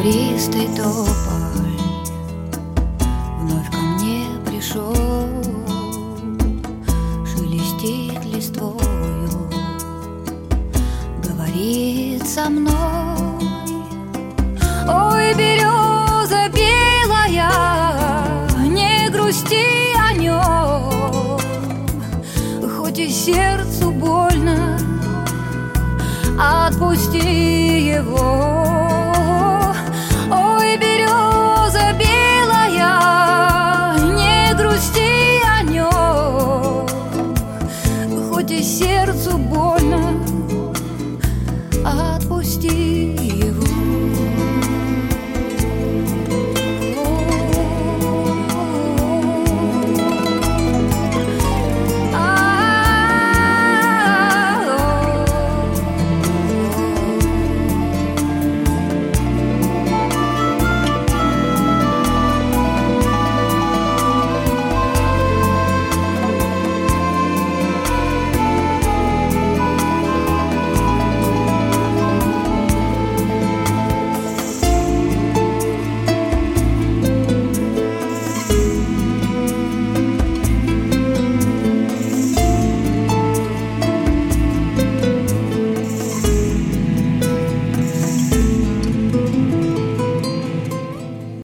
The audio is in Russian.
серебристый тополь вновь ко мне пришел, шелестит листвою, говорит со мной. Ой, береза белая, не грусти о нем, хоть и сердцу больно, отпусти его.